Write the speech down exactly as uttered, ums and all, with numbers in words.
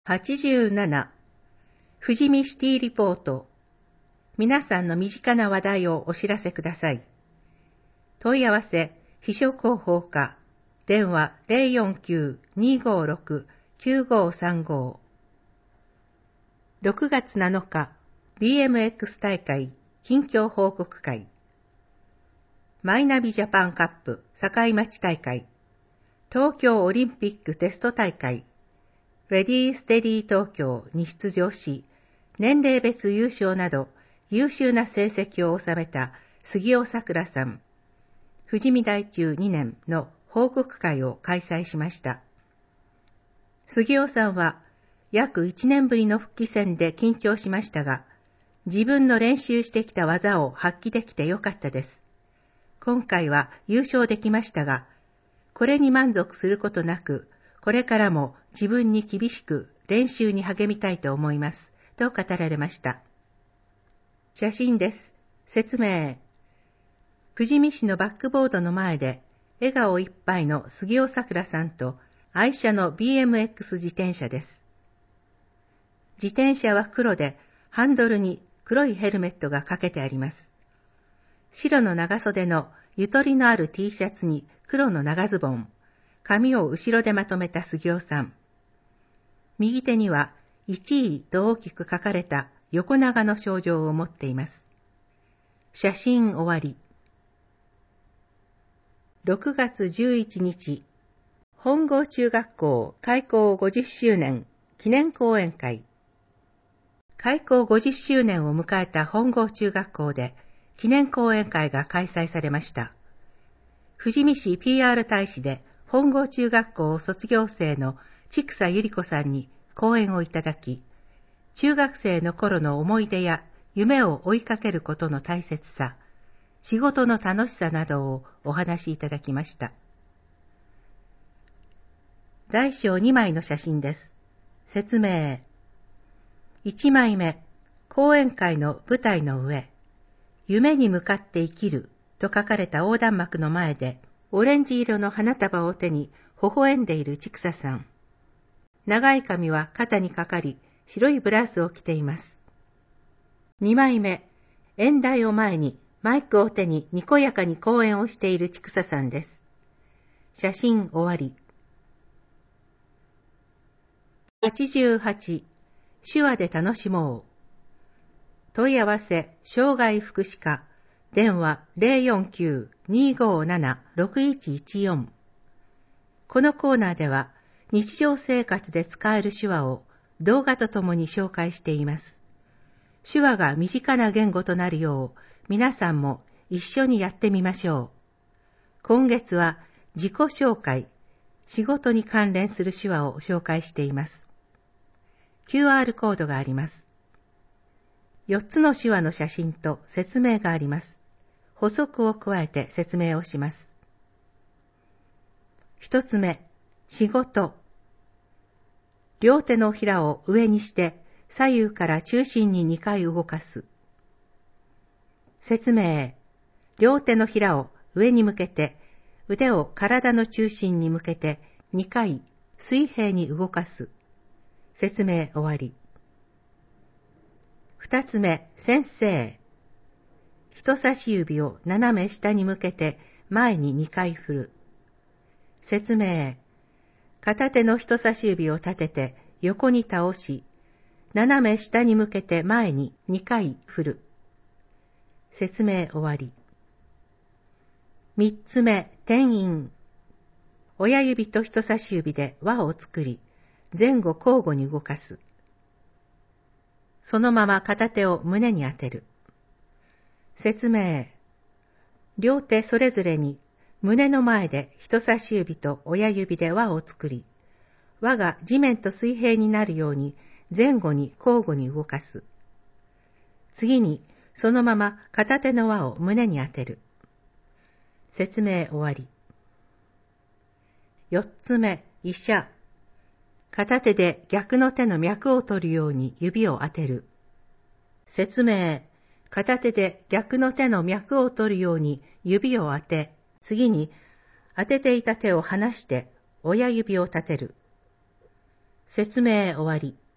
はちじゅうなな富士見シティリポート。皆さんの身近な話題をお知らせください。問い合わせ、秘書広報課、電話 ゼロよんきゅう にーごーろく きゅうごーさんご。ろくがつなのか、ビーエムエックス 大会近況報告会。マイナビジャパンカップ堺町大会。東京オリンピックテスト大会。レディーステディ東京に出場し、年齢別優勝など優秀な成績を収めた杉尾さくらさん、富士見大中にねんの報告会を開催しました。杉尾さんは約いちねんぶりの復帰戦で緊張しましたが、自分の練習してきた技を発揮できてよかったです。今回は優勝できましたが、これに満足することなく、これからも自分に厳しく練習に励みたいと思います、と語られました。写真です。説明。富士見市のバックボードの前で、笑顔いっぱいの杉尾さくらさんと愛車の ビーエムエックス 自転車です。自転車は黒で、ハンドルに黒いヘルメットがかけてあります。白の長袖のゆとりのある T シャツに黒の長ズボン。髪を後ろでまとめた杉尾さん。右手にはいちいと大きく書かれた横長の賞状を持っています。写真終わり。ろくがつじゅういちにち、本郷中学校開校ごじゅっしゅうねん記念講演会。開校ごじゅっしゅうねんを迎えた本郷中学校で記念講演会が開催されました。富士見市 ピーアール 大使で本郷中学校卒業生の千草ゆり子さんに講演をいただき、中学生の頃の思い出や夢を追いかけることの大切さ、仕事の楽しさなどをお話しいただきました。大小にまいの写真です。説明。いちまいめ、講演会の舞台の上、夢に向かって生きると書かれた横断幕の前で、オレンジ色の花束を手に微笑んでいる千草さん。長い髪は肩にかかり、白いブラウスを着ています。にまいめ、演題を前にマイクを手ににこやかに講演をしている千草さんです。写真終わり。はちじゅうはち、手話で楽しもう。問い合わせ、障害福祉課。電話 ゼロよんきゅう にーごーなな ろくいちいちよん。このコーナーでは日常生活で使える手話を動画とともに紹介しています。手話が身近な言語となるよう皆さんも一緒にやってみましょう。今月は自己紹介、仕事に関連する手話を紹介しています。キューアール コードがあります。よっつの手話の写真と説明があります。補足を加えて説明をします。一つ目、仕事。両手のひらを上にして左右から中心ににかい動かす。説明。両手のひらを上に向けて腕を体の中心に向けてにかい水平に動かす。説明終わり。二つ目、先生。人差し指を斜め下に向けて前ににかい振る。説明。片手の人差し指を立てて横に倒し、斜め下に向けて前ににかい振る。説明終わり。三つ目、転印。親指と人差し指で輪を作り、前後交互に動かす。そのまま片手を胸に当てる。説明。両手それぞれに胸の前で人差し指と親指で輪を作り、輪が地面と水平になるように前後に交互に動かす。次にそのまま片手の輪を胸に当てる。説明終わり。四つ目、医者。片手で逆の手の脈を取るように指を当てる。説明。片手で逆の手の脈を取るように指を当て、次に当てていた手を離して親指を立てる。 説明終わり。